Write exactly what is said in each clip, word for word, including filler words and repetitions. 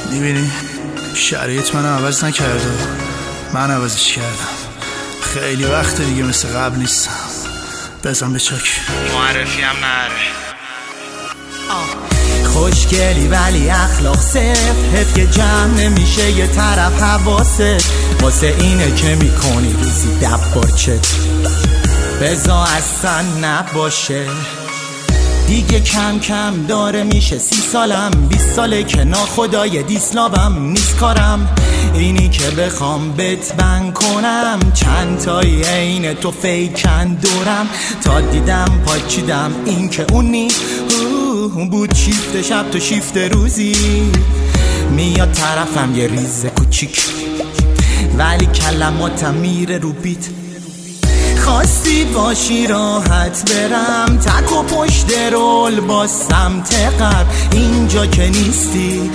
میبینی شرایط منو عوض نکرده، من عوضش کردم. خیلی وقت دیگه مثل قبل نیستم. بزن به چاک معرفی هم نره. خوشگلی ولی اخلاق صفر، حیف که جمع نمیشه یه طرف حواست. واسه اینه که میکنی روزی دب بارچت، بزا اصلا نباشه. دیگه کم کم داره میشه سی سالم، بیست ساله که ناخدای دیسلابم نیست کارم. اینی که بخوام بت بند کنم، چند تایی عین تو فیکن دورم. تا دیدم پاچیدم این که اون نی اون بود شیفت شب تو شیفت روزی. میاد طرفم یه ریز کوچیک ولی کلماتم میره رو بیت. خواستی باشی راحت برم تک و پشت رول با سمت قبل، اینجا که نیستی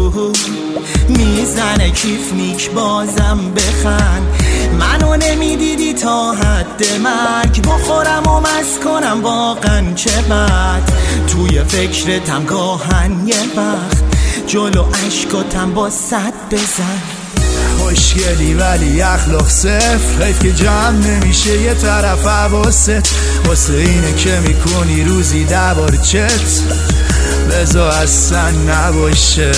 میزنه کیف نیک بازم بخند. منو نمیدیدی تا حد مرگ، بخورم و مست کنم واقعا چه بد. توی فکرتم گاهن یه وقت جلو عشقاتم با صد بزن. خوشگلی ولی اخلاق صفر، حیف که جمع نمیشه یه طرف حواست. واسه اینه که میکنی روزی ده بار چت، بزا اصلا نباشه.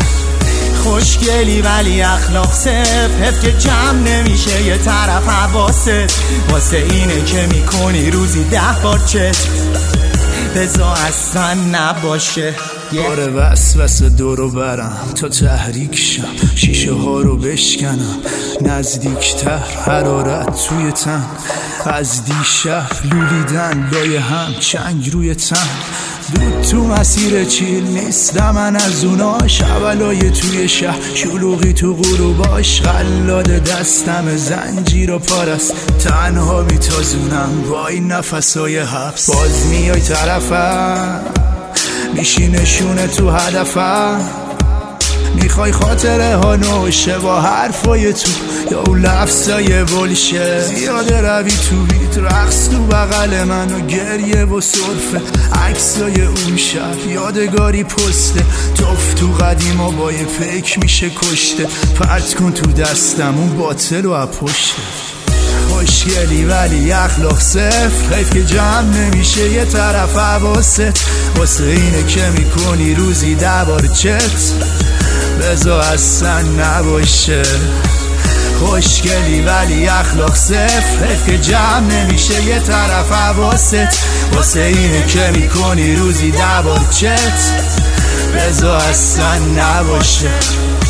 خوشگلی ولی اخلاق صفر، حیف که جمع نمیشه یه طرف حواست. واسه اینه که میکنی روزی ده بار چت، بزا اصلا نباشه. باره وسوسه دورو برم تا تحریک شم، شیشه ها رو بشکنم نزدیکتر، حرارت توی تن از دیشب لولیدن لای هم، چنگ روی تن دود تو مسیر چیل نیستم من از اونا. شبلای توی شهر شلوغی تو غروباش، قلاد دستم زنجیر و پارست، تنها میتازونم با این نفسای حبس. باز میای طرفم میشی نشونه تو هدفم، میخوای خاطره ها نوشه با حرفای تو یا اون لفظای بلشه. زیاده روی تو بیت رقص تو بغل من و گریه و صرفه، عکسای اون شب یادگاری پسته. توف تو قدیم و با یه پیک میشه کشته، پرت کن تو دستم اون باطل و اپشته. خوشگلی ولی اخلاق صفر، حیف که جمع نمیشه یه طرف حواست. واسه اینه که میکنی روزی ده بار چت، بزا اصلا نباشه. خوشگلی ولی اخلاق صفر، حیف که جمع نمیشه یه طرف حواست. واسه اینه که میکنی روزی ده بار چت، بزا اصلا نباشه.